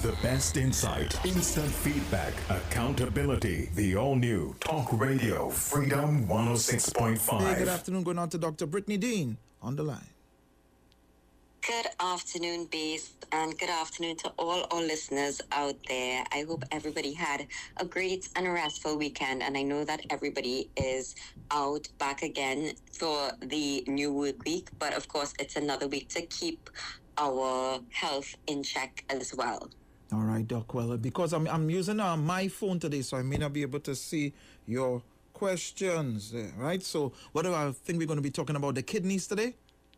The best insight, instant feedback, accountability. The all-new Talk Radio Freedom 106.5. Hey, good afternoon. Going on to Dr. Brittany Dean on the line. Good afternoon, Base, and good afternoon to all our listeners out there. I hope everybody had a great and restful weekend, and I know that everybody is out back again for the new work week, but of course, it's another week to keep our health in check as well. All right, Doc. Well, because I'm using my phone today, so I may not be able to see your questions there, right? So what do I think we're going to be talking about? The kidneys today?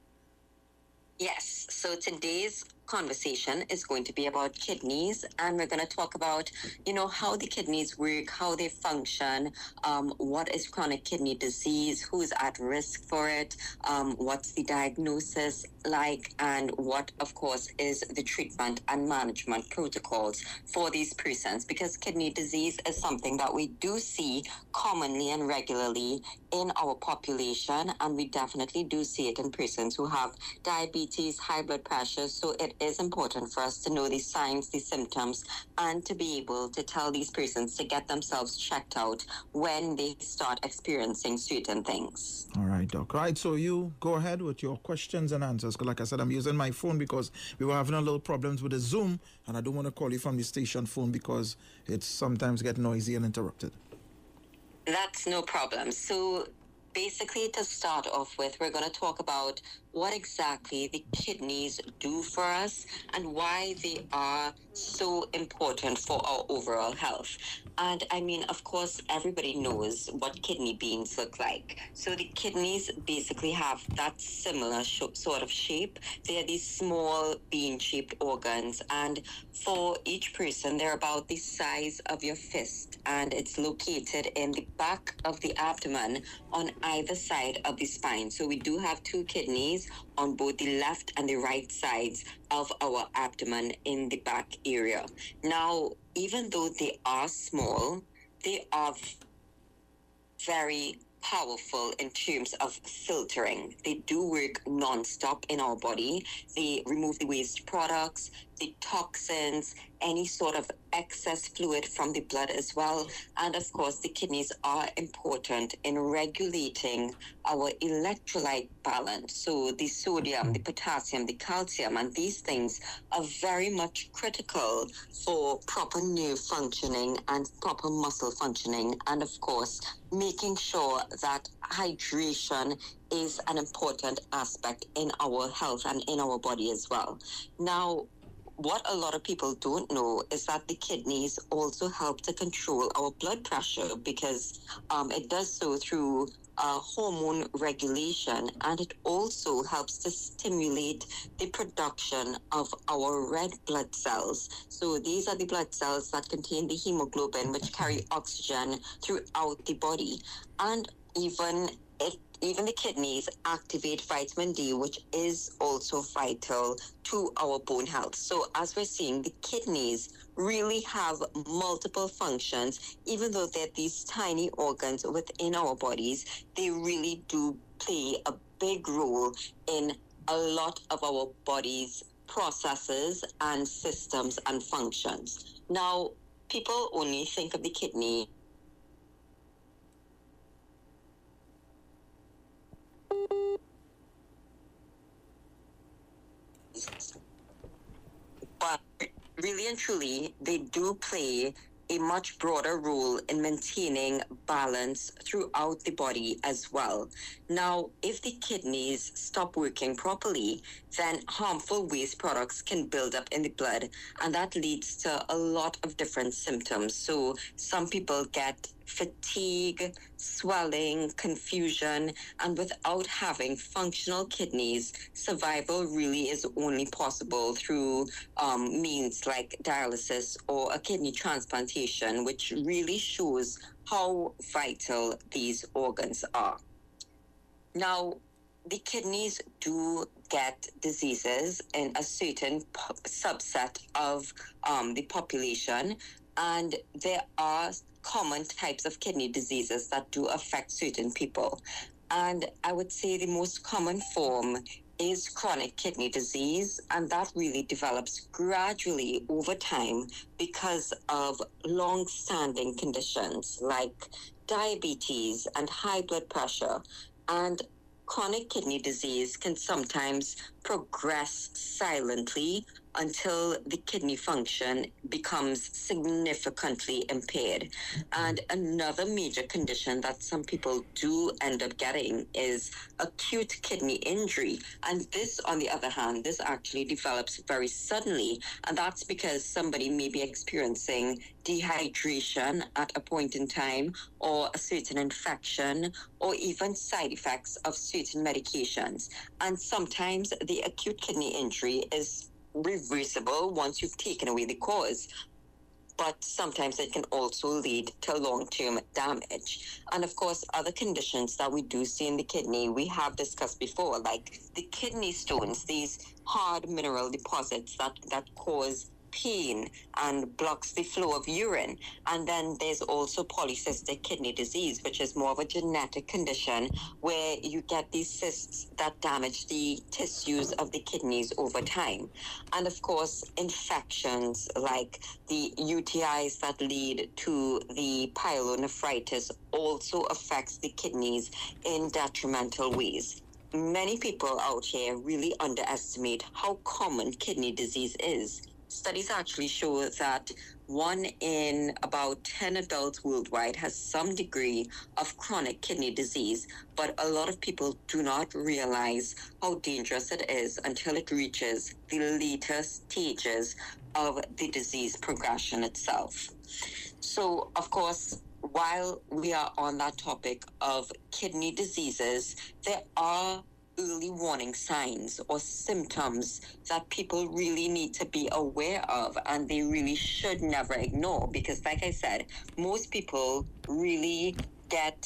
Yes, so today's conversation is going to be about kidneys, and we're going to talk about, how the kidneys work, how they function, what is chronic kidney disease, who's at risk for it, what's the diagnosis like, and what, of course, is the treatment and management protocols for these persons, because kidney disease is something that we do see commonly and regularly in our population, and we definitely do see it in persons who have diabetes, high blood pressure. So it is important for us to know the signs, the symptoms, and to be able to tell these persons to get themselves checked out when they start experiencing certain things. All right, Doc. All right, so you go ahead with your questions and answers. Like I said, I'm using my phone because we were having a little problems with the Zoom, and I don't want to call you from the station phone because it sometimes gets noisy and interrupted. That's no problem. So basically, to start off with, we're going to talk about what exactly the kidneys do for us and why they are so important for our overall health. And I mean, of course, everybody knows what kidney beans look like. So the kidneys basically have that similar sort of shape. They're these small bean-shaped organs, and for each person, they're about the size of your fist, and it's located in the back of the abdomen on either side of the spine. So we do have two kidneys on both the left and the right sides of our abdomen in the back area. Now, even though they are small, they are very powerful in terms of filtering. They do work non-stop in our body. They remove the waste products, the toxins, any sort of excess fluid from the blood as well. And of course, the kidneys are important in regulating our electrolyte balance. So the sodium, the potassium, the calcium, and these things are very much critical for proper nerve functioning and proper muscle functioning. And of course, making sure that hydration is an important aspect in our health and in our body as well. Now, what a lot of people don't know is that the kidneys also help to control our blood pressure, because it does so through hormone regulation, and it also helps to stimulate the production of our red blood cells. So these are the blood cells that contain the hemoglobin, which carry oxygen throughout the body. And even the kidneys activate vitamin D, which is also vital to our bone health. So as we're seeing, the kidneys really have multiple functions. Even though they're these tiny organs within our bodies, they really do play a big role in a lot of our body's processes and systems and functions. Now, people only think of the kidney but really and truly, they do play a much broader role in maintaining balance throughout the body as well. Now, if the kidneys stop working properly, then harmful waste products can build up in the blood, and that leads to a lot of different symptoms. So some people get fatigue, swelling, confusion, and without having functional kidneys, survival really is only possible through means like dialysis or a kidney transplantation, which really shows how vital these organs are. Now, the kidneys do get diseases in a certain subset of the population, and there are common types of kidney diseases that do affect certain people. And I would say the most common form is chronic kidney disease, and that really develops gradually over time because of long-standing conditions like diabetes and high blood pressure. And chronic kidney disease can sometimes progress silently until the kidney function becomes significantly impaired. And another major condition that some people do end up getting is acute kidney injury. And this, on the other hand, this actually develops very suddenly. And that's because somebody may be experiencing dehydration at a point in time, or a certain infection, or even side effects of certain medications. And sometimes the acute kidney injury is reversible once you've taken away the cause, but sometimes it can also lead to long-term damage. And of course, other conditions that we do see in the kidney, we have discussed before, like the kidney stones, these hard mineral deposits that cause pain and blocks the flow of urine. And then there's also polycystic kidney disease, which is more of a genetic condition where you get these cysts that damage the tissues of the kidneys over time. And of course, infections like the UTIs that lead to the pyelonephritis also affects the kidneys in detrimental ways. Many people out here really underestimate how common kidney disease is. Studies actually show that 1 in about 10 adults worldwide has some degree of chronic kidney disease, but a lot of people do not realize how dangerous it is until it reaches the later stages of the disease progression itself. So, of course, while we are on that topic of kidney diseases, there are early warning signs or symptoms that people really need to be aware of, and they really should never ignore, because like I said, most people really get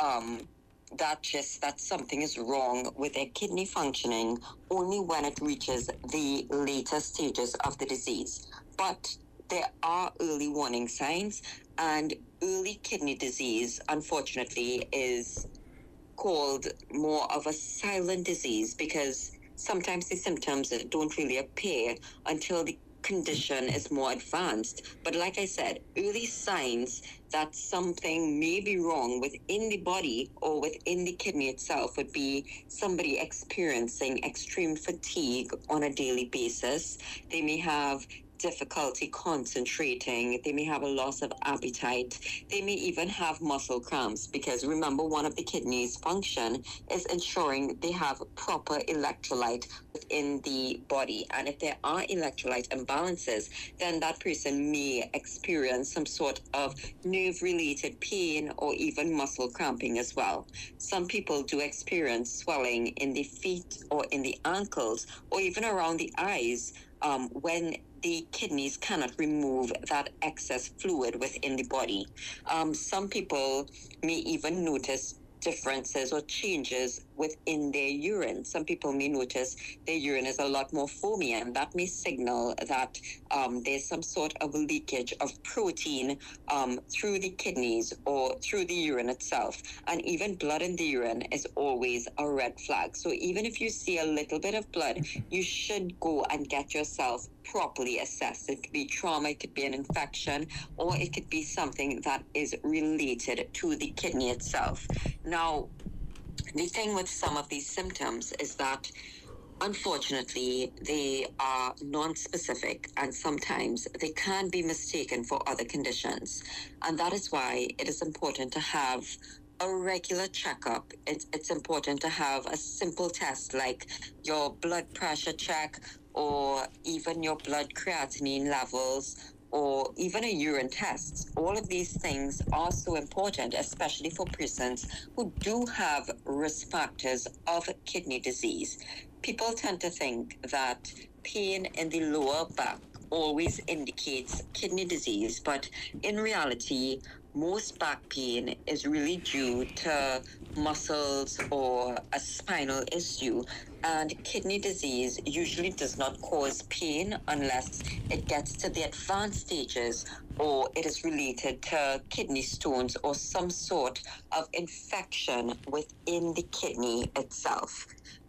that just that something is wrong with their kidney functioning only when it reaches the later stages of the disease. But there are early warning signs, and early kidney disease, unfortunately, is called more of a silent disease because sometimes the symptoms don't really appear until the condition is more advanced. But like I said, early signs that something may be wrong within the body or within the kidney itself would be somebody experiencing extreme fatigue on a daily basis. They may have difficulty concentrating, they may have a loss of appetite, they may even have muscle cramps, because remember, one of the kidneys' function is ensuring they have proper electrolyte within the body, and if there are electrolyte imbalances, then that person may experience some sort of nerve-related pain or even muscle cramping as well. Some people do experience swelling in the feet or in the ankles or even around the eyes when the kidneys cannot remove that excess fluid within the body. Some people may even notice differences or changes within their urine. Some people may notice their urine is a lot more foamy, and that may signal that there's some sort of leakage of protein through the kidneys or through the urine itself. And even blood in the urine is always a red flag. So even if you see a little bit of blood, you should go and get yourself properly assessed. It could be trauma, it could be an infection, or it could be something that is related to the kidney itself. Now, the thing with some of these symptoms is that unfortunately they are non-specific, and sometimes they can be mistaken for other conditions. And that is why it is important to have a regular checkup. It's important to have a simple test like your blood pressure check, or even your blood creatinine levels, or even a urine test. All of these things are so important, especially for persons who do have risk factors of kidney disease. People tend to think that pain in the lower back always indicates kidney disease, but in reality, most back pain is really due to muscles or a spinal issue, and kidney disease usually does not cause pain unless it gets to the advanced stages or it is related to kidney stones or some sort of infection within the kidney itself.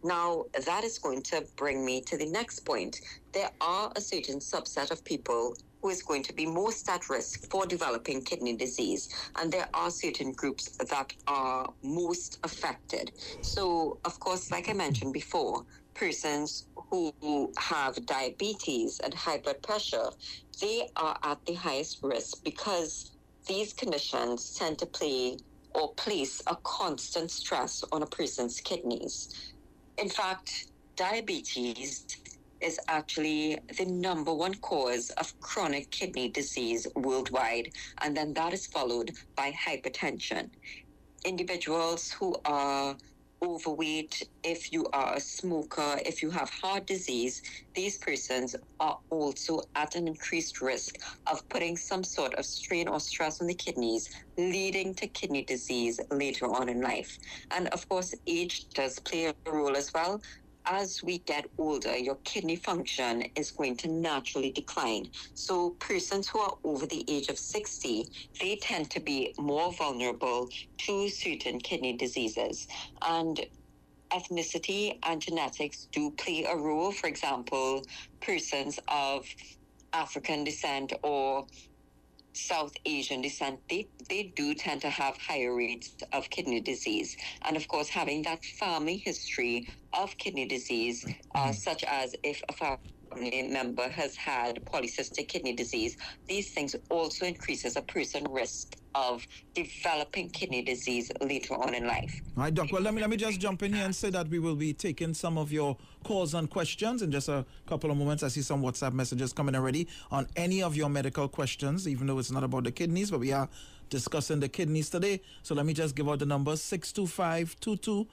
Now, that is going to bring me to the next point. There are a certain subset of people who is going to be most at risk for developing kidney disease, and there are certain groups that are most affected. So, of course, like I mentioned before, persons who have diabetes and high blood pressure, they are at the highest risk because these conditions tend to play or place a constant stress on a person's kidneys. In fact, diabetes is actually the number one cause of chronic kidney disease worldwide, and then that is followed by hypertension. Individuals who are overweight, if you are a smoker, if you have heart disease, these persons are also at an increased risk of putting some sort of strain or stress on the kidneys, leading to kidney disease later on in life. And of course, age does play a role as well. As we get older, your kidney function is going to naturally decline. So persons who are over the age of 60, they tend to be more vulnerable to certain kidney diseases. And ethnicity and genetics do play a role. For example, persons of African descent or South Asian descent, they do tend to have higher rates of kidney disease. And of course, having that family history of kidney disease, such as if a family member has had polycystic kidney disease, these things also increases a person's risk of developing kidney disease later on in life. All right, Doc. Well, let me just jump in here and say that we will be taking some of your calls and questions in just a couple of moments. I see some WhatsApp messages coming already on any of your medical questions, even though it's not about the kidneys, but we are discussing the kidneys today. So let me just give out the numbers: 625-2257,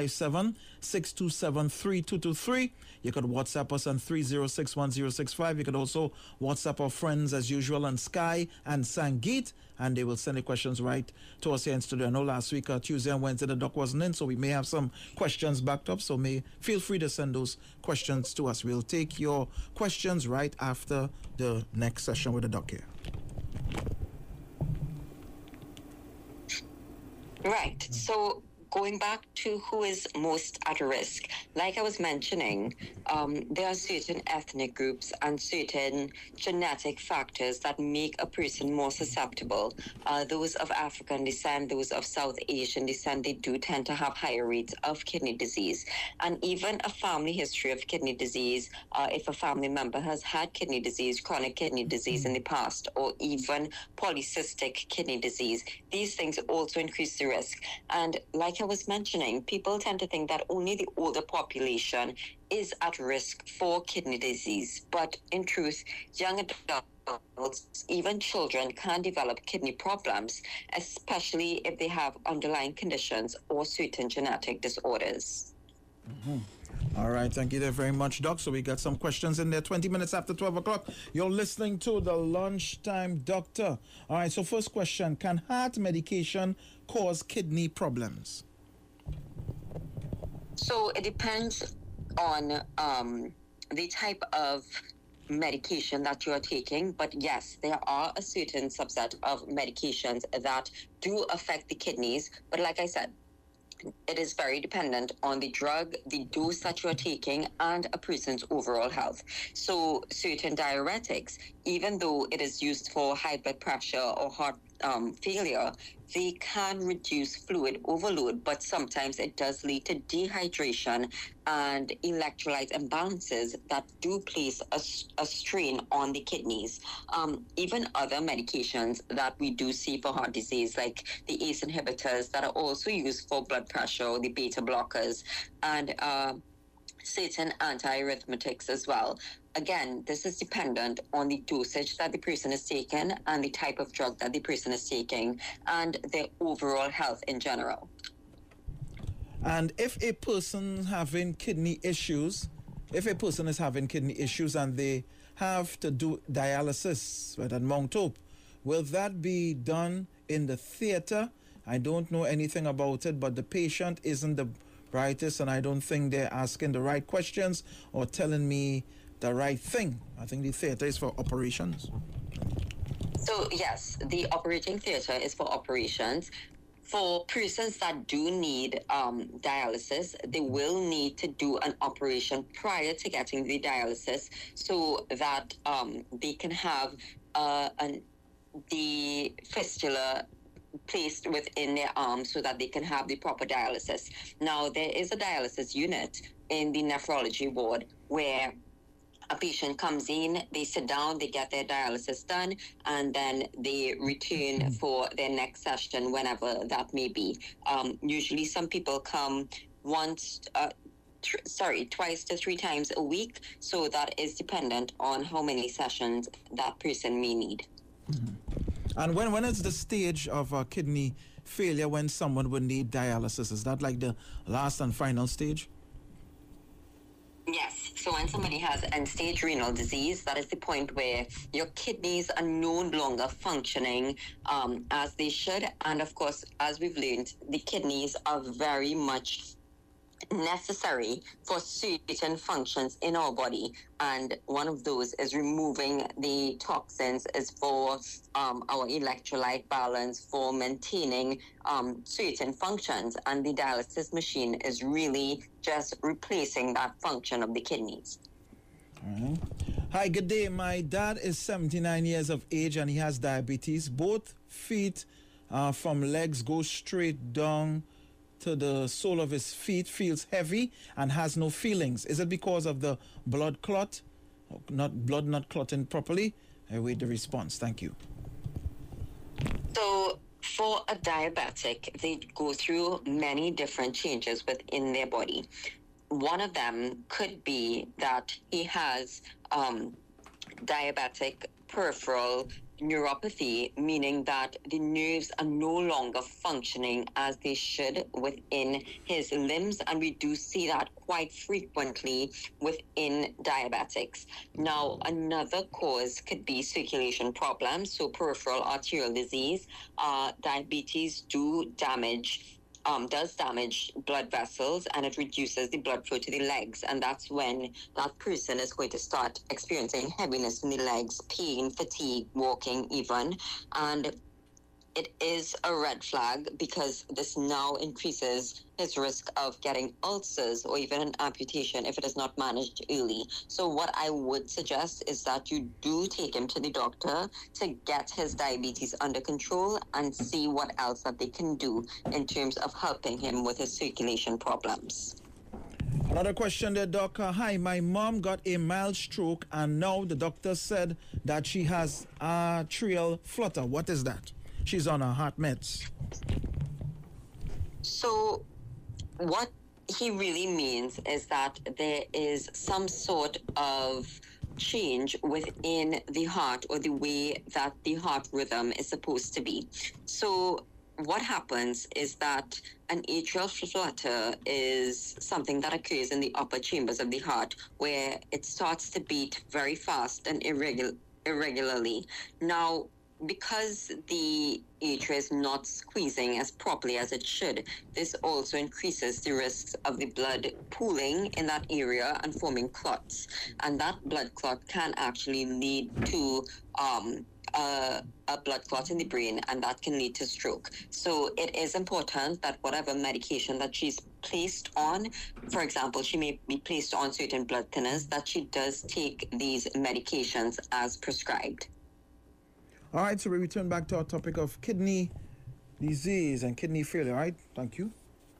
627-3223. You could WhatsApp us on 3061065. You could also WhatsApp our friends as usual on Sky and Sangeet, and they will send the questions right to us here in studio. I know last week, Tuesday and Wednesday, the doc wasn't in, so we may have some questions backed up. So feel free to send those questions to us. We'll take your questions right after the next session with the doc here. Right. So going back to who is most at risk, like I was mentioning, there are certain ethnic groups and certain genetic factors that make a person more susceptible. Those of African descent, those of South Asian descent, they do tend to have higher rates of kidney disease. And even a family history of kidney disease, if a family member has had kidney disease, chronic kidney disease in the past, or even polycystic kidney disease, these things also increase the risk. And like I was mentioning, people tend to think that only the older population is at risk for kidney disease. But in truth, young adults, even children, can develop kidney problems, especially if they have underlying conditions or certain genetic disorders. All right, thank you there very much, Doc. So we got some questions in there. 20 minutes after 12 o'clock. You're listening to the Lunchtime Doctor. All right, so first question: can heart medication cause kidney problems? So it depends on the type of medication that you're taking, but yes, there are a certain subset of medications that do affect the kidneys. But like I said, it is very dependent on the drug, the dose that you're taking, and a person's overall health. So certain diuretics, even though it is used for high blood pressure or heart failure, they can reduce fluid overload, but sometimes it does lead to dehydration and electrolyte imbalances that do place a strain on the kidneys. Even other medications that we do see for heart disease, like the ACE inhibitors that are also used for blood pressure, the beta blockers, and certain antiarrhythmetics as well. Again, this is dependent on the dosage that the person is taking and the type of drug that the person is taking and their overall health in general. And if a person is having kidney issues and they have to do dialysis at Mount Hope, will that be done in the theater? I don't know anything about it, but the patient isn't the brightest, and I don't think they're asking the right questions or telling me the right thing. I think the theater is for operations. So yes, the operating theater is for operations. For persons that do need dialysis, they will need to do an operation prior to getting the dialysis so that they can have the fistula placed within their arm so that they can have the proper dialysis. Now, there is a dialysis unit in the nephrology ward where a patient comes in, they sit down, they get their dialysis done, and then they return for their next session whenever that may be. Usually some people come twice to three times a week, so that is dependent on how many sessions that person may need. And when is the stage of kidney failure when someone would need dialysis? Is that like the last and final stage? Yes. So when somebody has end-stage renal disease, that is the point where your kidneys are no longer functioning as they should. And of course, as we've learned, the kidneys are very much necessary for certain functions in our body, and one of those is removing the toxins, is for our electrolyte balance, for maintaining certain functions, and the dialysis machine is really just replacing that function of the kidneys. All right. Hi, good day. My dad is 79 years of age and he has diabetes. Both feet from legs go straight down to the sole of his feet, feels heavy and has no feelings. Is it because of the blood clot? Blood not clotting properly? I wait the response. Thank you. So for a diabetic, they go through many different changes within their body. One of them could be that he has diabetic peripheral neuropathy, meaning that the nerves are no longer functioning as they should within his limbs, and we do see that quite frequently within diabetics. Now, another cause could be circulation problems, so peripheral arterial disease. Diabetes does damage blood vessels, and it reduces the blood flow to the legs, and that's when that person is going to start experiencing heaviness in the legs, pain, fatigue, walking even, and it is a red flag because this now increases his risk of getting ulcers or even an amputation if it is not managed early. So what I would suggest is that you do take him to the doctor to get his diabetes under control and see what else that they can do in terms of helping him with his circulation problems. Another question there, Doc. Hi, my mom got a mild stroke and now the doctor said that she has atrial flutter. What is that? She's on her heart meds. So what he really means is that there is some sort of change within the heart, or the way that the heart rhythm is supposed to be. So what happens is that an atrial flutter is something that occurs in the upper chambers of the heart, where it starts to beat very fast and irregularly. Now, because the atria is not squeezing as properly as it should, this also increases the risks of the blood pooling in that area and forming clots. And that blood clot can actually lead to a blood clot in the brain, and that can lead to stroke. So it is important that whatever medication that she's placed on, for example, she may be placed on certain blood thinners, that she does take these medications as prescribed. All right, so we return back to our topic of kidney disease and kidney failure, right? Thank you.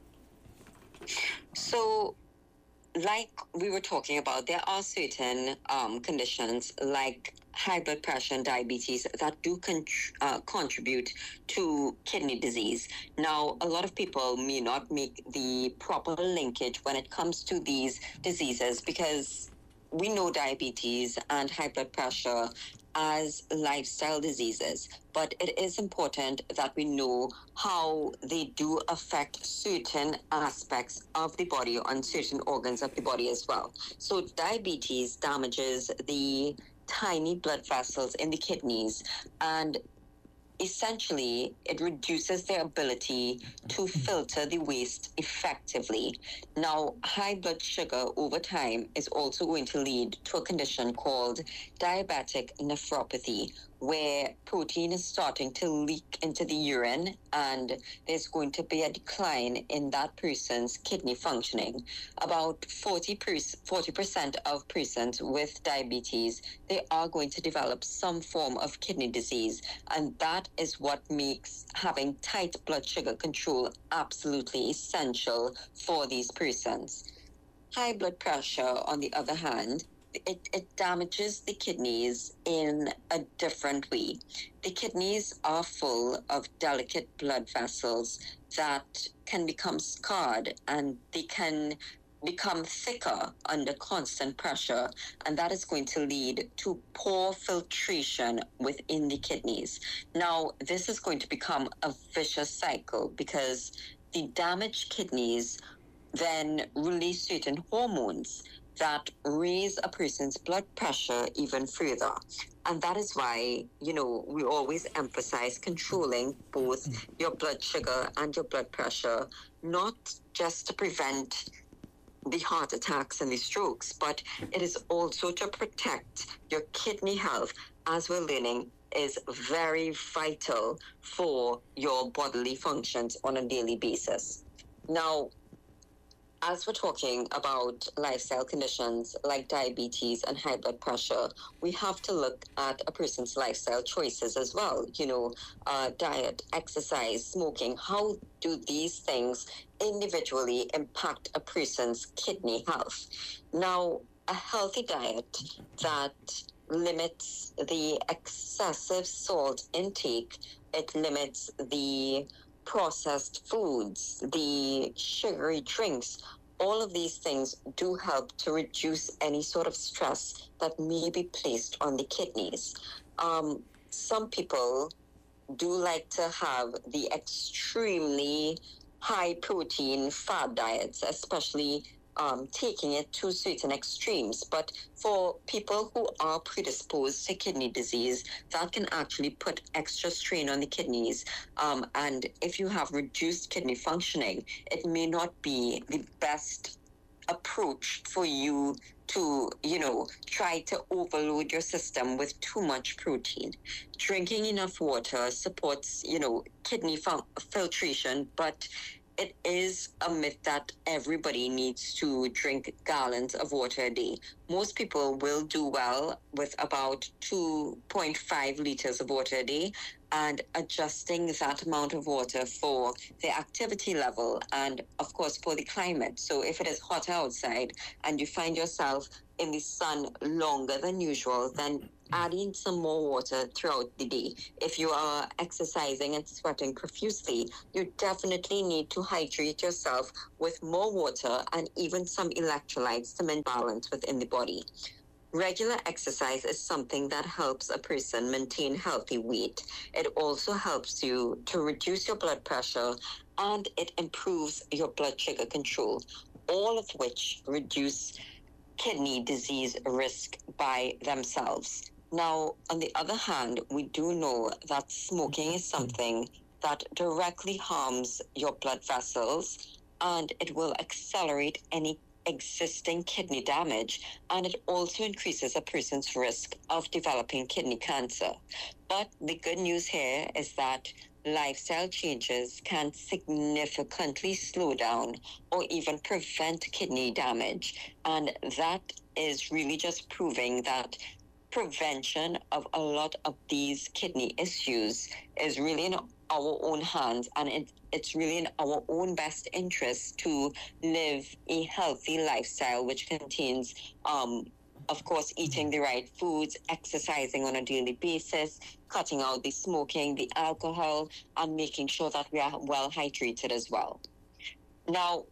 So, like we were talking about, there are certain conditions like high blood pressure and diabetes that do contribute to kidney disease. Now, a lot of people may not make the proper linkage when it comes to these diseases, because we know diabetes and high blood pressure as lifestyle diseases, but it is important that we know how they do affect certain aspects of the body and certain organs of the body as well. So diabetes damages the tiny blood vessels in the kidneys, and essentially, it reduces their ability to filter the waste effectively. Now, high blood sugar over time is also going to lead to a condition called diabetic nephropathy, where protein is starting to leak into the urine, and there's going to be a decline in that person's kidney functioning. About 40% of persons with diabetes, they are going to develop some form of kidney disease, and that is what makes having tight blood sugar control absolutely essential for these persons. High blood pressure, on the other hand, it damages the kidneys in a different way. The kidneys are full of delicate blood vessels that can become scarred, and they can become thicker under constant pressure, and that is going to lead to poor filtration within the kidneys. Now, this is going to become a vicious cycle because the damaged kidneys then release certain hormones that raise a person's blood pressure even further. And that is why, we always emphasize controlling both your blood sugar and your blood pressure, not just to prevent the heart attacks and the strokes, but it is also to protect your kidney health, as we're learning is very vital for your bodily functions on a daily basis. Now, as we're talking about lifestyle conditions like diabetes and high blood pressure, we have to look at a person's lifestyle choices as well. Diet, exercise, smoking. How do these things individually impact a person's kidney health? Now, a healthy diet that limits the excessive salt intake, it limits the processed foods, the sugary drinks, all of these things do help to reduce any sort of stress that may be placed on the kidneys. Some people do like to have the extremely high protein fad diets, especially taking it to certain extremes. But for people who are predisposed to kidney disease, that can actually put extra strain on the kidneys. And if you have reduced kidney functioning, it may not be the best approach for you to, try to overload your system with too much protein. Drinking enough water supports, kidney filtration, but it is a myth that everybody needs to drink gallons of water a day. Most people will do well with about 2.5 liters of water a day, and adjusting that amount of water for the activity level and, of course, for the climate. So if it is hot outside and you find yourself in the sun longer than usual, then add in some more water throughout the day. If you are exercising and sweating profusely, you definitely need to hydrate yourself with more water and even some electrolytes to maintain balance within the body. Regular exercise is something that helps a person maintain healthy weight. It also helps you to reduce your blood pressure, and it improves your blood sugar control, all of which reduce kidney disease risk by themselves. Now, on the other hand, we do know that smoking is something that directly harms your blood vessels, and it will accelerate any existing kidney damage, and it also increases a person's risk of developing kidney cancer. But the good news here is that lifestyle changes can significantly slow down or even prevent kidney damage, and that is really just proving that prevention of a lot of these kidney issues is really in our own hands, and it's really in our own best interest to live a healthy lifestyle, which contains, of course, eating the right foods, exercising on a daily basis, cutting out the smoking, the alcohol, and making sure that we are well hydrated as well. Now,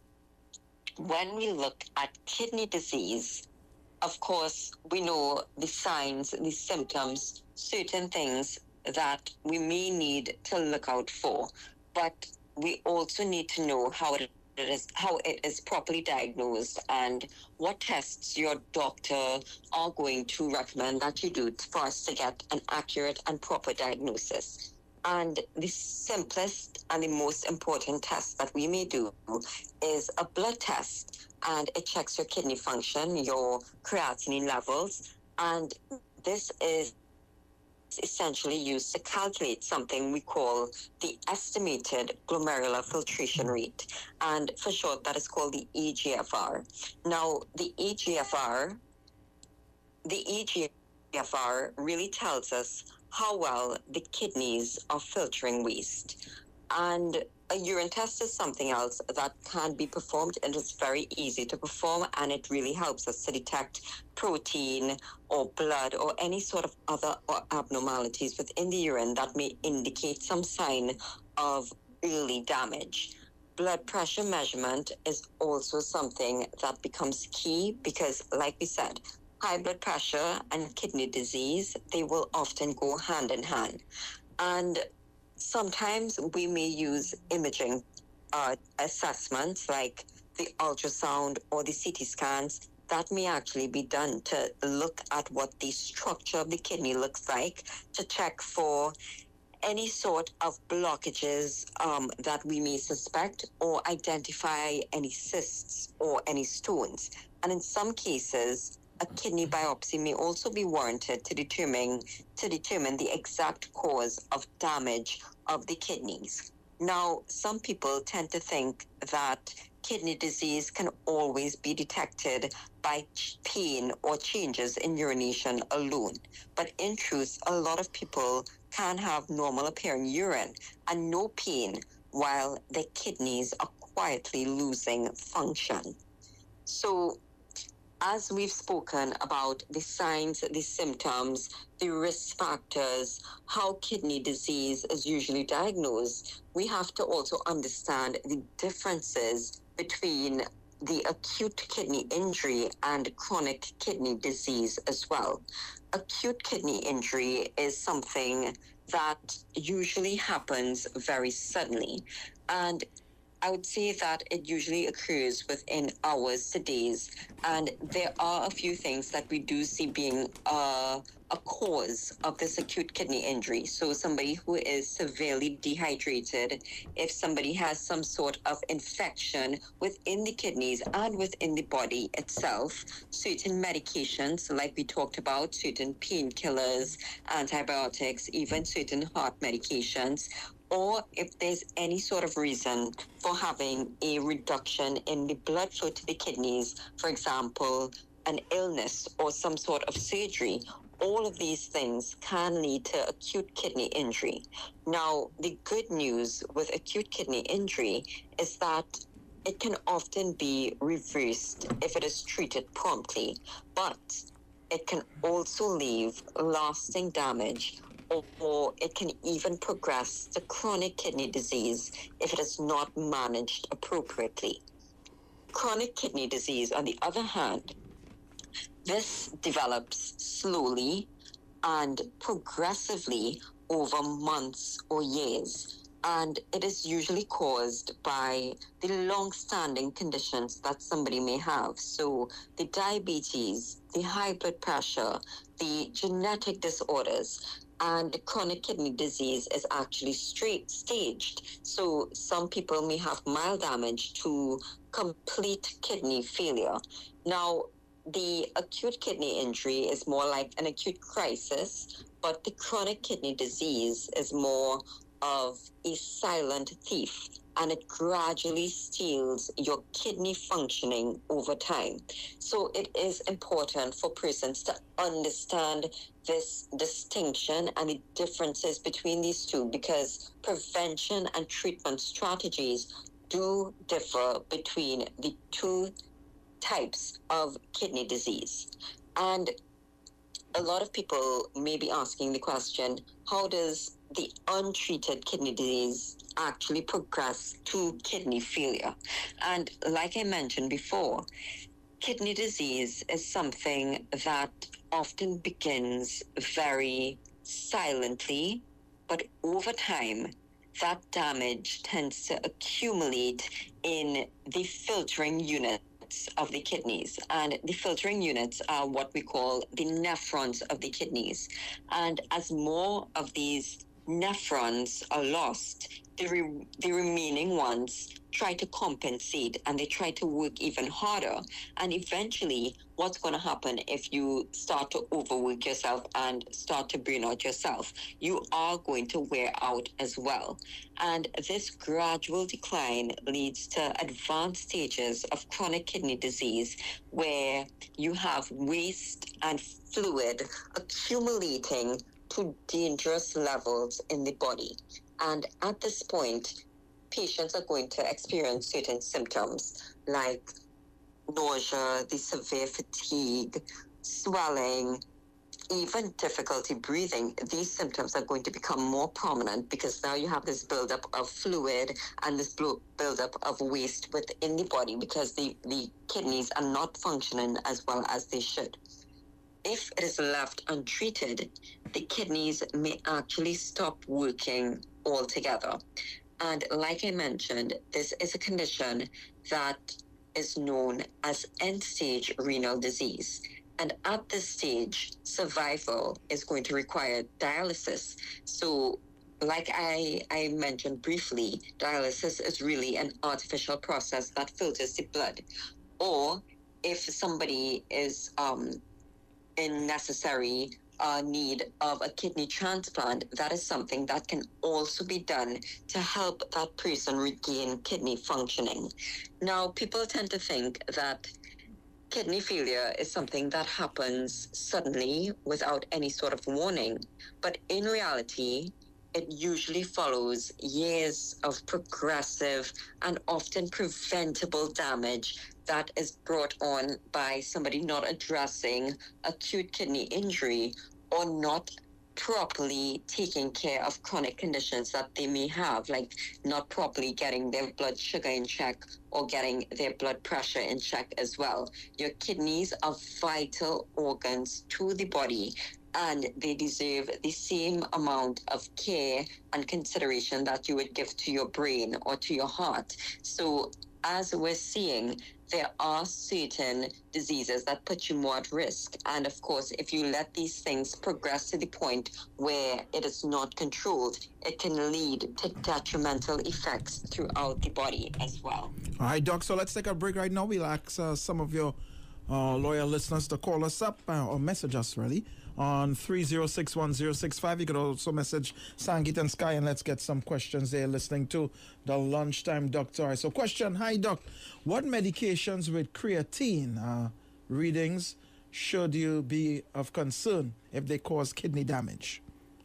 when we look at kidney disease, of course, we know the signs, the symptoms, certain things that we may need to look out for, but we also need to know how it is properly diagnosed and what tests your doctor are going to recommend that you do for us to get an accurate and proper diagnosis. And the simplest and the most important test that we may do is a blood test. And it checks your kidney function, your creatinine levels. And this is essentially used to calculate something we call the estimated glomerular filtration rate. And for short, that is called the EGFR. Now, the EGFR really tells us how well the kidneys are filtering waste. And a urine test is something else that can be performed, and it's very easy to perform, and it really helps us to detect protein or blood or any sort of other abnormalities within the urine that may indicate some sign of early damage. Blood pressure measurement is also something that becomes key because, like we said, high blood pressure and kidney disease, they will often go hand in hand. And sometimes we may use imaging assessments like the ultrasound or the CT scans that may actually be done to look at what the structure of the kidney looks like, to check for any sort of blockages that we may suspect, or identify any cysts or any stones. And in some cases, a kidney biopsy may also be warranted to determine the exact cause of damage of the kidneys. Now, some people tend to think that kidney disease can always be detected by pain or changes in urination alone. But in truth, a lot of people can have normal appearing urine and no pain while their kidneys are quietly losing function. So, as we've spoken about the signs, the symptoms, the risk factors, how kidney disease is usually diagnosed, we have to also understand the differences between the acute kidney injury and chronic kidney disease as well. Acute kidney injury is something that usually happens very suddenly, and I would say that it usually occurs within hours to days, and there are a few things that we do see being a cause of this acute kidney injury. So somebody who is severely dehydrated, if somebody has some sort of infection within the kidneys and within the body itself, certain medications, like we talked about, certain painkillers, antibiotics, even certain heart medications, or if there's any sort of reason for having a reduction in the blood flow to the kidneys, for example, an illness or some sort of surgery, all of these things can lead to acute kidney injury. Now, the good news with acute kidney injury is that it can often be reversed if it is treated promptly, but it can also leave lasting damage, or it can even progress to chronic kidney disease if it is not managed appropriately. Chronic kidney disease, on the other hand, this develops slowly and progressively over months or years, and it is usually caused by the long-standing conditions that somebody may have. So the diabetes, the high blood pressure, the genetic disorders, and chronic kidney disease is actually staged. So some people may have mild damage to complete kidney failure. Now, the acute kidney injury is more like an acute crisis, but the chronic kidney disease is more of a silent thief, and it gradually steals your kidney functioning over time. So it is important for persons to understand this distinction and the differences between these two, because prevention and treatment strategies do differ between the two types of kidney disease. And a lot of people may be asking the question, how does the untreated kidney disease actually progress to kidney failure? And like I mentioned before, kidney disease is something that often begins very silently, but over time, that damage tends to accumulate in the filtering unit of the kidneys, and the filtering units are what we call the nephrons of the kidneys. And as more of these nephrons are lost, the remaining ones try to compensate and they try to work even harder. And eventually, what's going to happen if you start to overwork yourself and start to burn out yourself? You are going to wear out as well. And this gradual decline leads to advanced stages of chronic kidney disease where you have waste and fluid accumulating to dangerous levels in the body. And at this point, patients are going to experience certain symptoms like nausea, the severe fatigue, swelling, even difficulty breathing. These symptoms are going to become more prominent because now you have this buildup of fluid and this buildup of waste within the body because the kidneys are not functioning as well as they should. If it is left untreated, the kidneys may actually stop working altogether. And like I mentioned, this is a condition that is known as end-stage renal disease. And at this stage, survival is going to require dialysis. So like I mentioned briefly, dialysis is really an artificial process that filters the blood. Or if somebody is in necessary need of a kidney transplant, that is something that can also be done to help that person regain kidney functioning. Now, people tend to think that kidney failure is something that happens suddenly without any sort of warning, but in reality, it usually follows years of progressive and often preventable damage that is brought on by somebody not addressing acute kidney injury or not properly taking care of chronic conditions that they may have, like not properly getting their blood sugar in check or getting their blood pressure in check as well. Your kidneys are vital organs to the body, and they deserve the same amount of care and consideration that you would give to your brain or to your heart. So as we're seeing, there are certain diseases that put you more at risk. And of course, if you let these things progress to the point where it is not controlled, it can lead to detrimental effects throughout the body as well. All right, Doc, so let's take a break right now. We'll ask some of your loyal listeners to call us up or message us, really, on 3061065. You could also message Sangeet and Sky, and let's get some questions there listening to the Lunchtime Doctor. So question, hi Doc, what medications with creatine readings should you be of concern if they cause kidney damage?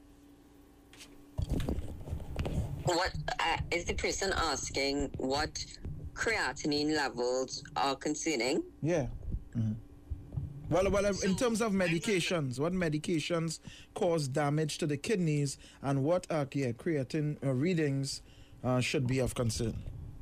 What is the person asking what creatinine levels are concerning? Yeah. Mm-hmm. Well, in terms of medications, what medications cause damage to the kidneys, and what creatine readings should be of concern?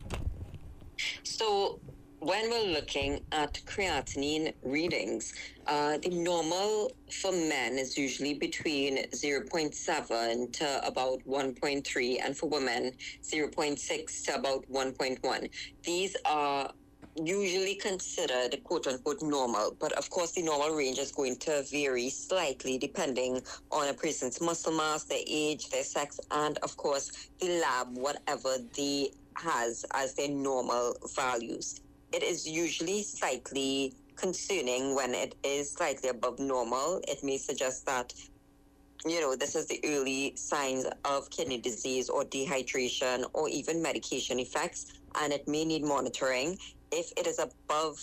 So when we're looking at creatinine readings, the normal for men is usually between 0.7 to about 1.3, and for women, 0.6 to about 1.1. These are usually considered quote-unquote normal, but of course the normal range is going to vary slightly depending on a person's muscle mass, their age, their sex, and of course the lab, whatever they has as their normal values. It is usually slightly concerning when it is slightly above normal. It may suggest that, you know, this is the early signs of kidney disease or dehydration or even medication effects, and it may need monitoring. If it is above,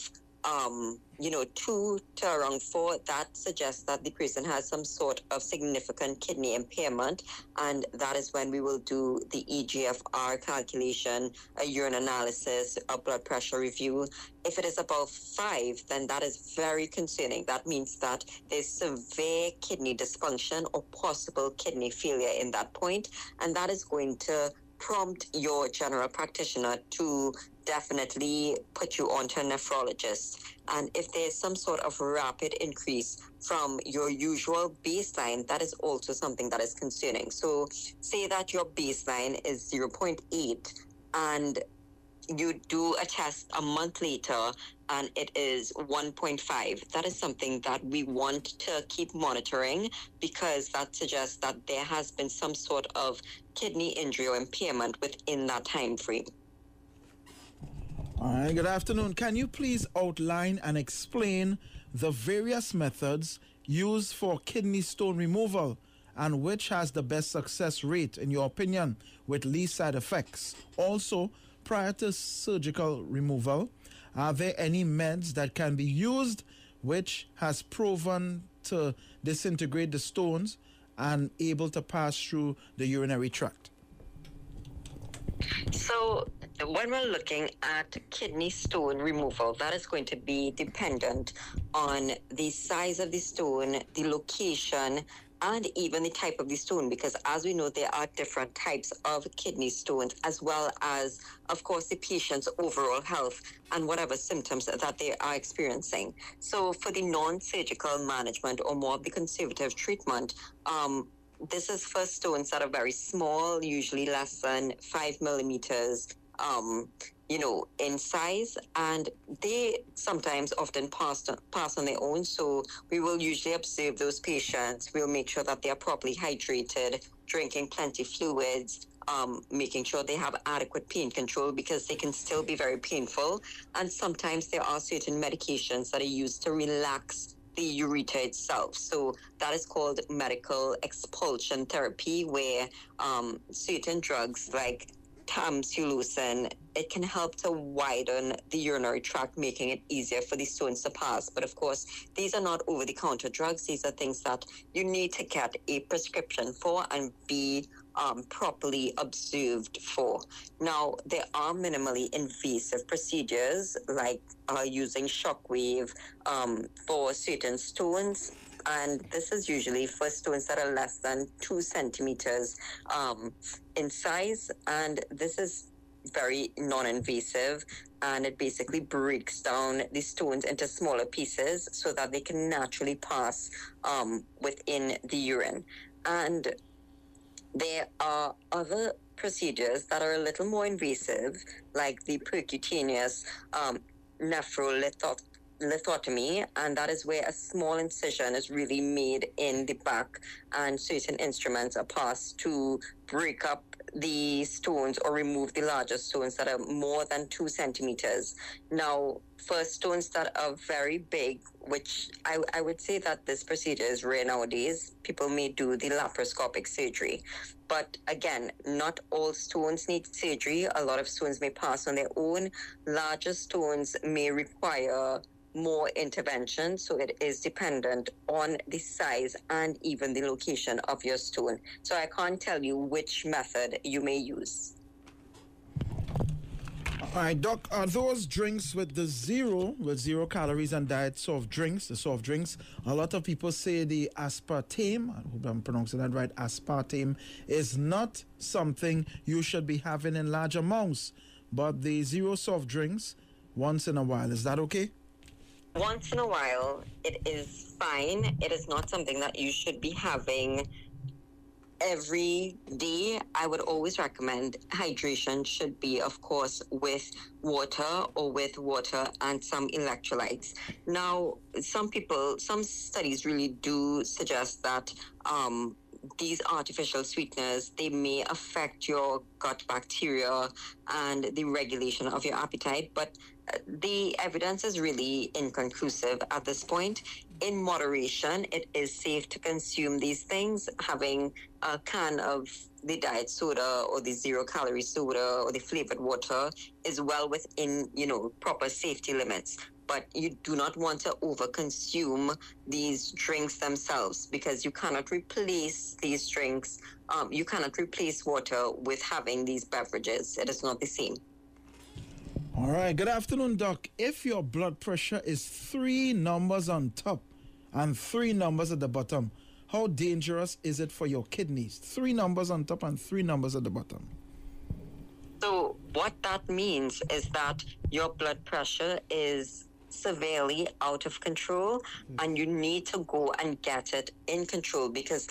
2 to around 4, that suggests that the person has some sort of significant kidney impairment, and that is when we will do the EGFR calculation, a urine analysis, a blood pressure review. If it is above 5, then that is very concerning. That means that there's severe kidney dysfunction or possible kidney failure in that point, and that is going to prompt your general practitioner to definitely put you on to a nephrologist. And if there's some sort of rapid increase from your usual baseline, that is also something that is concerning. So say that your baseline is 0.8 and you do a test a month later and it is 1.5. That is something that we want to keep monitoring, because that suggests that there has been some sort of kidney injury or impairment within that time frame. All right, good afternoon. Can you please outline and explain the various methods used for kidney stone removal, and which has the best success rate, in your opinion, with least side effects? Also, prior to surgical removal, are there any meds that can be used which has proven to disintegrate the stones and able to pass through the urinary tract? So when we're looking at kidney stone removal, that is going to be dependent on the size of the stone, the location, and even the type of the stone, because as we know, there are different types of kidney stones, as well as, of course, the patient's overall health and whatever symptoms that they are experiencing. So for the non-surgical management or more of the conservative treatment, this is for stones that are very small, usually less than 5 millimeters, in size, and they sometimes often pass on their own. So we will usually observe those patients. We'll make sure that they are properly hydrated, drinking plenty fluids, making sure they have adequate pain control, because they can still be very painful. And sometimes there are certain medications that are used to relax the ureter itself. So that is called medical expulsion therapy, where certain drugs like tamsulosin, it can help to widen the urinary tract, making it easier for the stones to pass. But of course, these are not over-the-counter drugs. These are things that you need to get a prescription for and be properly observed for. Now, there are minimally invasive procedures like using shockwave for certain stones. And this is usually for stones that are less than 2 centimeters in size. And this is very non-invasive, and it basically breaks down the stones into smaller pieces so that they can naturally pass within the urine. And there are other procedures that are a little more invasive, like the percutaneous nephrolithotomy, and that is where a small incision is really made in the back, and certain instruments are passed to break up the stones or remove the larger stones that are more than 2 centimeters. Now, for stones that are very big, which I would say that this procedure is rare nowadays, people may do the laparoscopic surgery. But again, not all stones need surgery. A lot of stones may pass on their own. Larger stones may require more intervention, so it is dependent on the size and even the location of your stone. So I can't tell you which method you may use. All right, Doc, are those drinks with zero calories and diet soft drinks, a lot of people say the aspartame, I hope I'm pronouncing that right, aspartame, is not something you should be having in large amounts, but the zero soft drinks once in a while, is that okay? Once in a while, it is fine. It is not something that you should be having every day. I would always recommend hydration should be, of course, with water and some electrolytes. Now, some studies really do suggest that these artificial sweeteners, they may affect your gut bacteria and the regulation of your appetite, but the evidence is really inconclusive at this point. In moderation, it is safe to consume these things. Having a can of the diet soda or the zero-calorie soda or the flavored water is well within, proper safety limits. But you do not want to overconsume these drinks themselves, because you cannot replace these drinks. You cannot replace water with having these beverages. It is not the same. All right. Good afternoon, Doc. If your blood pressure is 3 numbers on top and 3 numbers at the bottom, how dangerous is it for your kidneys? 3 numbers on top and 3 numbers at the bottom. So what that means is that your blood pressure is severely out of control, and you need to go and get it in control, because like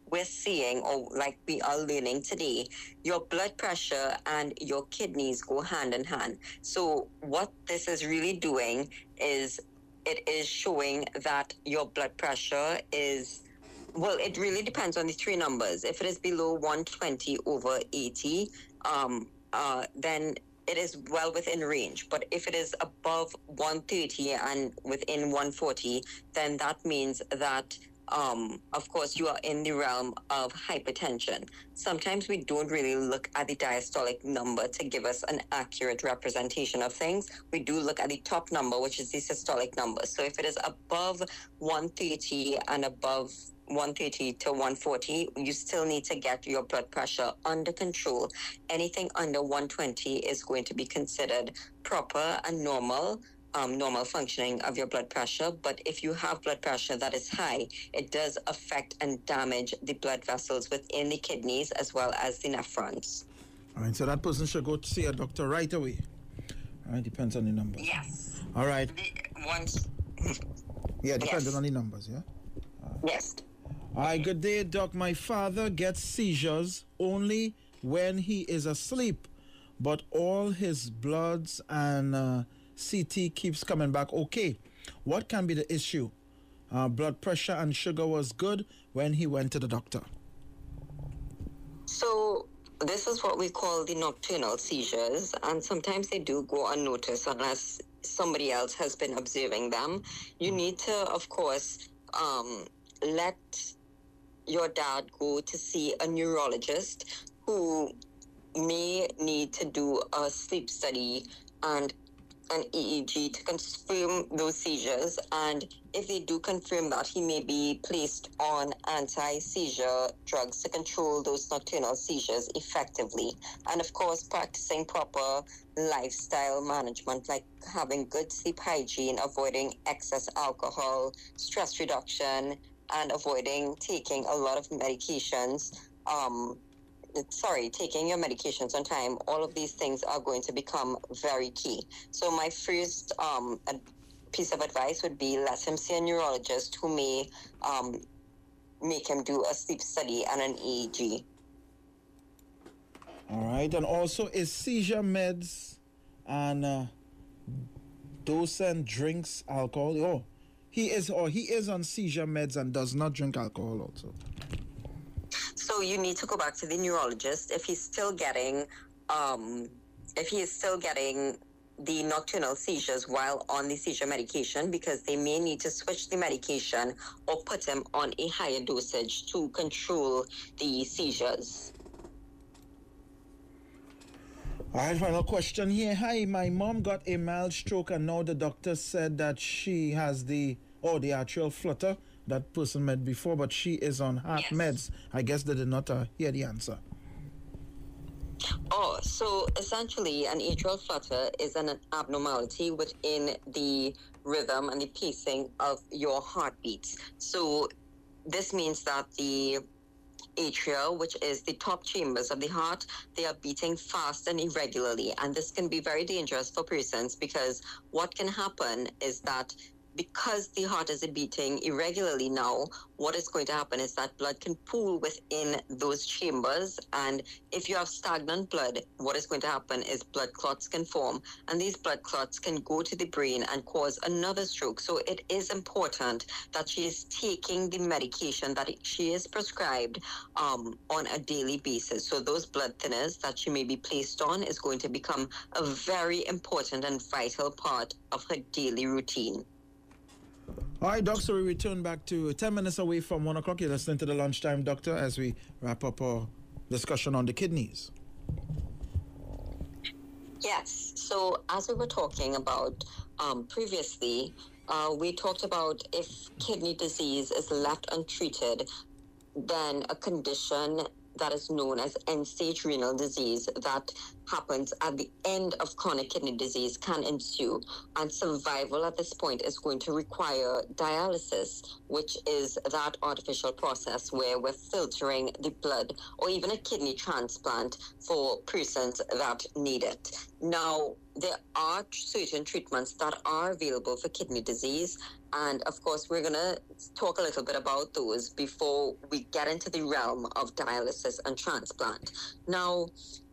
we're seeing, or like we are learning today, your blood pressure and your kidneys go hand in hand. So what this is really doing is it is showing that your blood pressure is, well, it really depends on the three numbers. If it is below 120/80, then it is well within range. But if it is above 130 and within 140, then that means that, of course, you are in the realm of hypertension. Sometimes we don't really look at the diastolic number to give us an accurate representation of things. We do look at the top number, which is the systolic number. So if it is above 130 and above 130 to 140, you still need to get your blood pressure under control. Anything under 120 is going to be considered proper and normal functioning of your blood pressure. But if you have blood pressure that is high, it does affect and damage the blood vessels within the kidneys as well as the nephrons. All right, so that person should go to see a doctor right away. All right, depends on the numbers. Yes. All right. Yeah, depends on the numbers, yeah? Yes. Hi, good day, Doc. My father gets seizures only when he is asleep, but all his bloods and CT keeps coming back okay. What can be the issue? Blood pressure and sugar was good when he went to the doctor. So this is what we call the nocturnal seizures, and sometimes they do go unnoticed unless somebody else has been observing them. You need to, of course, let your dad go to see a neurologist who may need to do a sleep study and an EEG to confirm those seizures. And if they do confirm that, he may be placed on anti-seizure drugs to control those nocturnal seizures effectively. And of course, practicing proper lifestyle management, like having good sleep hygiene, avoiding excess alcohol, stress reduction, and avoiding taking a lot of medications, taking your medications on time. All of these things are going to become very key. So my first piece of advice would be let him see a neurologist who may make him do a sleep study and an EEG. All right, and also is seizure meds and docent drinks alcohol? Oh, he is on seizure meds and does not drink alcohol also. So you need to go back to the neurologist if he's still getting, the nocturnal seizures while on the seizure medication, because they may need to switch the medication or put him on a higher dosage to control the seizures. All right, final question here. Hi, my mom got a mild stroke and now the doctor said that she has the atrial flutter that person met before, but she is on heart meds. I guess they did not hear the answer. Oh, so essentially an atrial flutter is an abnormality within the rhythm and the pacing of your heartbeats. So this means that the atria, which is the top chambers of the heart, they are beating fast and irregularly. And this can be very dangerous for persons, because what can happen is that because the heart is beating irregularly now, what is going to happen is that blood can pool within those chambers. And if you have stagnant blood, what is going to happen is blood clots can form. And these blood clots can go to the brain and cause another stroke. So it is important that she is taking the medication that she is prescribed on a daily basis. So those blood thinners that she may be placed on is going to become a very important and vital part of her daily routine. All right, Doc, so we return back to 10 minutes away from 1 o'clock. You're listening to the Lunchtime Doctor as we wrap up our discussion on the kidneys. Yes, so as we were talking about previously, we talked about if kidney disease is left untreated, then a condition that is known as end-stage renal disease that happens at the end of chronic kidney disease can ensue. And survival at this point is going to require dialysis, which is that artificial process where we're filtering the blood, or even a kidney transplant for persons that need it. Now, there are certain treatments that are available for kidney disease. And of course, we're going to talk a little bit about those before we get into the realm of dialysis and transplant. Now,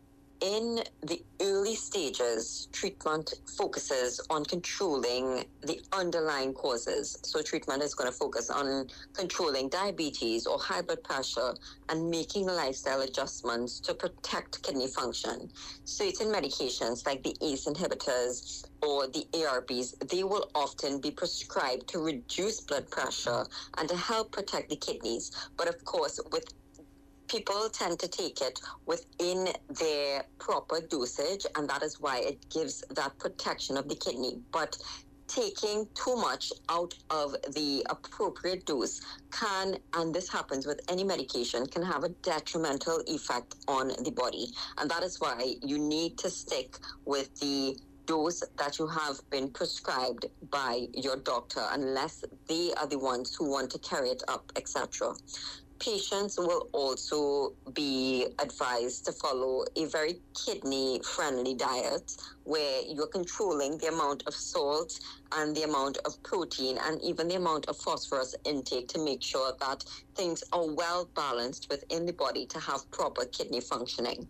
in the early stages, treatment focuses on controlling the underlying causes. So treatment is going to focus on controlling diabetes or high blood pressure and making lifestyle adjustments to protect kidney function. Certain medications like the ACE inhibitors or the ARBs, they will often be prescribed to reduce blood pressure and to help protect the kidneys. But of course, with people tend to take it within their proper dosage, and that is why it gives that protection of the kidney. But taking too much out of the appropriate dose can, and this happens with any medication, can have a detrimental effect on the body. And that is why you need to stick with the dose that you have been prescribed by your doctor, unless they are the ones who want to carry it up, etc. Patients will also be advised to follow a very kidney-friendly diet where you're controlling the amount of salt and the amount of protein and even the amount of phosphorus intake to make sure that things are well balanced within the body to have proper kidney functioning.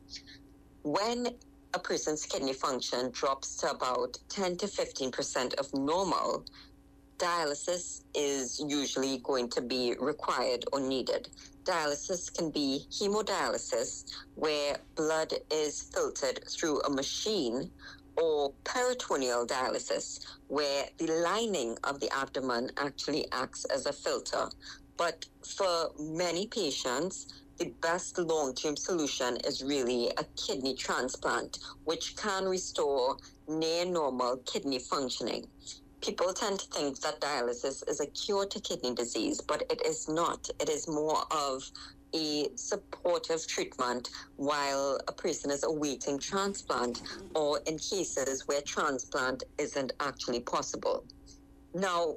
When a person's kidney function drops to about 10 to 15% of normal, dialysis is usually going to be required or needed. Dialysis can be hemodialysis, where blood is filtered through a machine, or peritoneal dialysis, where the lining of the abdomen actually acts as a filter. But for many patients, the best long-term solution is really a kidney transplant, which can restore near normal kidney functioning. People tend to think that dialysis is a cure to kidney disease, but it is not. It is more of a supportive treatment while a person is awaiting transplant, or in cases where transplant isn't actually possible. Now,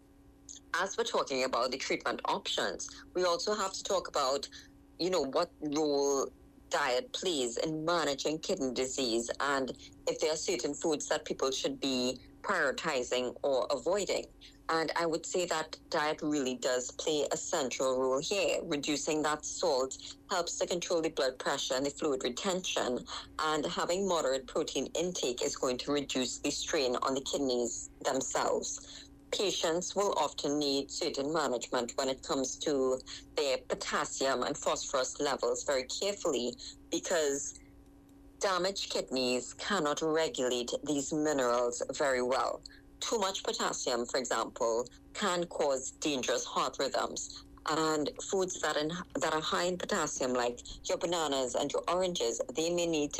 as we're talking about the treatment options, we also have to talk about, what role diet plays in managing kidney disease, and if there are certain foods that people should be prioritizing or avoiding. And I would say that diet really does play a central role here. Reducing that salt helps to control the blood pressure and the fluid retention, and having moderate protein intake is going to reduce the strain on the kidneys themselves. Patients will often need certain management when it comes to their potassium and phosphorus levels very carefully, because damaged kidneys cannot regulate these minerals very well. Too much potassium, for example, can cause dangerous heart rhythms. And foods that are high in potassium, like your bananas and your oranges, they may need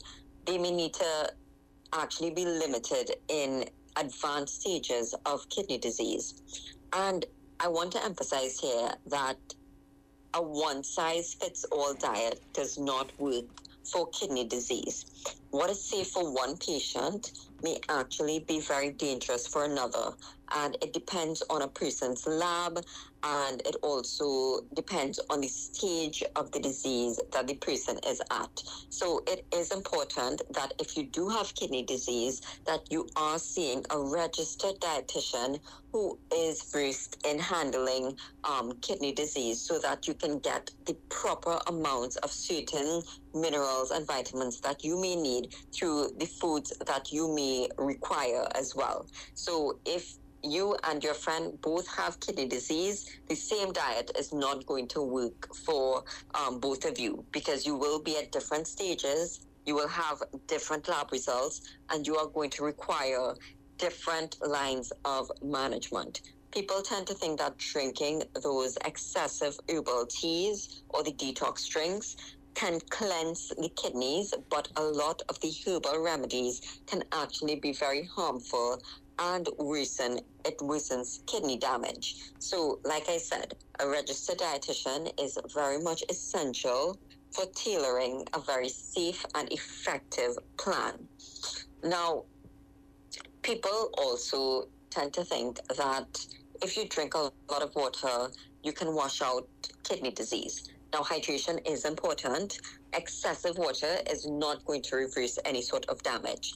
to actually be limited in advanced stages of kidney disease. And I want to emphasize here that a one-size-fits-all diet does not work for kidney disease. What is safe for one patient may actually be very dangerous for another, and it depends on a person's lab, and it also depends on the stage of the disease that the person is at. So it is important that if you do have kidney disease, that you are seeing a registered dietitian who is versed in handling kidney disease, so that you can get the proper amounts of certain minerals and vitamins that you may need through the foods that you may require as well. So if you and your friend both have kidney disease, the same diet is not going to work for both of you, because you will be at different stages, you will have different lab results, and you are going to require different lines of management. People tend to think that drinking those excessive herbal teas or the detox drinks can cleanse the kidneys, but a lot of the herbal remedies can actually be very harmful and worsens kidney damage. So, like I said, a registered dietitian is very much essential for tailoring a very safe and effective plan. Now, people also tend to think that if you drink a lot of water, you can wash out kidney disease. Now, hydration is important. Excessive water is not going to reverse any sort of damage.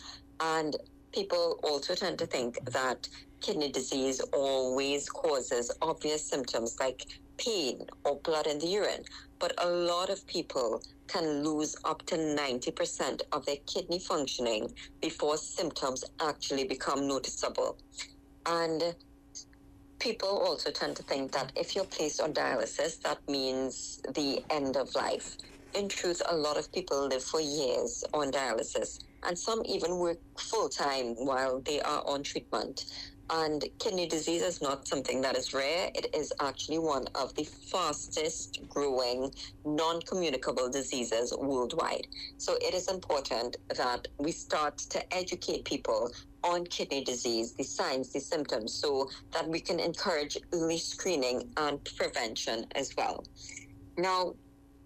And people also tend to think that kidney disease always causes obvious symptoms like pain or blood in the urine. But a lot of people can lose up to 90% of their kidney functioning before symptoms actually become noticeable. And people also tend to think that if you're placed on dialysis, that means the end of life. In truth, a lot of people live for years on dialysis, and some even work full-time while they are on treatment. And kidney disease is not something that is rare. It is actually one of the fastest growing non-communicable diseases worldwide. So it is important that we start to educate people on kidney disease, the signs, the symptoms, so that we can encourage early screening and prevention as well. Now,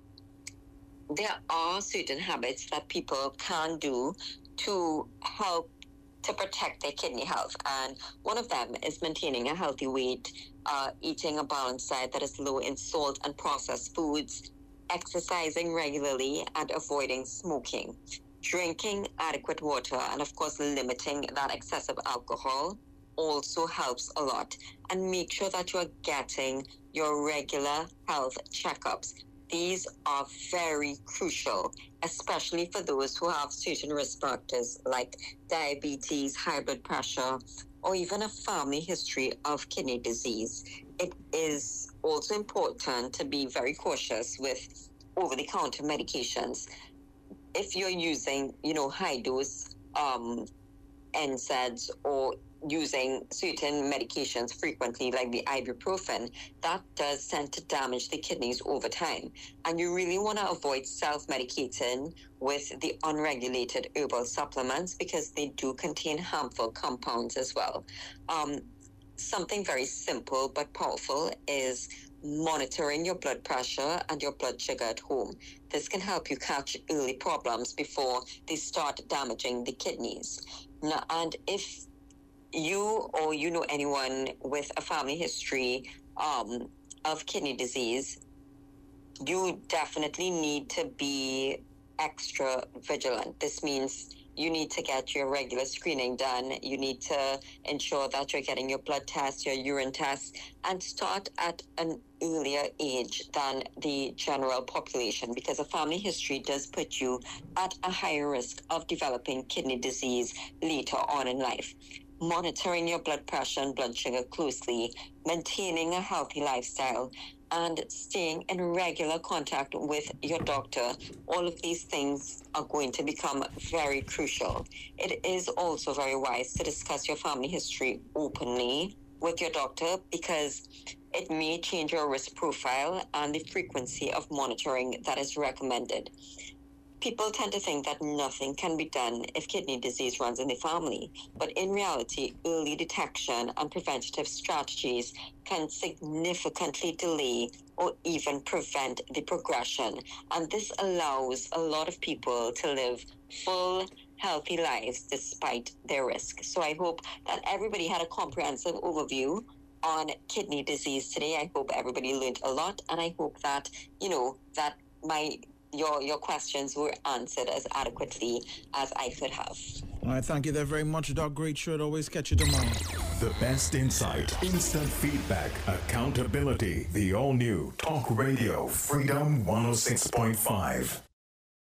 there are certain habits that people can do to help to protect their kidney health. And one of them is maintaining a healthy weight, eating a balanced diet that is low in salt and processed foods, exercising regularly, and avoiding smoking. Drinking adequate water, and of course limiting that excessive alcohol also helps a lot. And make sure that you're getting your regular health checkups. These are very crucial, especially for those who have certain risk factors like diabetes, high blood pressure, or even a family history of kidney disease. It is also important to be very cautious with over-the-counter medications. If you're using, high-dose NSAIDs or using certain medications frequently, like the ibuprofen, that does tend to damage the kidneys over time. And you really want to avoid self-medicating with the unregulated herbal supplements because they do contain harmful compounds as well. Something very simple but powerful is monitoring your blood pressure and your blood sugar at home. This can help you catch early problems before they start damaging the kidneys. Now, and if you or you know anyone with a family history of kidney disease, you definitely need to be extra vigilant. This means you need to get your regular screening done. You need to ensure that you're getting your blood tests, your urine tests, and start at an earlier age than the general population, because a family history does put you at a higher risk of developing kidney disease later on in life. Monitoring your blood pressure and blood sugar closely, maintaining a healthy lifestyle, and staying in regular contact with your doctor. All of these things are going to become very crucial. It is also very wise to discuss your family history openly with your doctor because it may change your risk profile and the frequency of monitoring that is recommended. People tend to think that nothing can be done if kidney disease runs in the family, but in reality, early detection and preventative strategies can significantly delay or even prevent the progression. And this allows a lot of people to live full, healthy lives despite their risk. So I hope that everybody had a comprehensive overview on kidney disease today. I hope everybody learned a lot, and I hope that, your questions were answered as adequately as I could have. All right, thank you there very much, Doc. Great show. Always catch you tomorrow. The best insight, instant feedback, accountability. The all-new Talk Radio Freedom 106.5.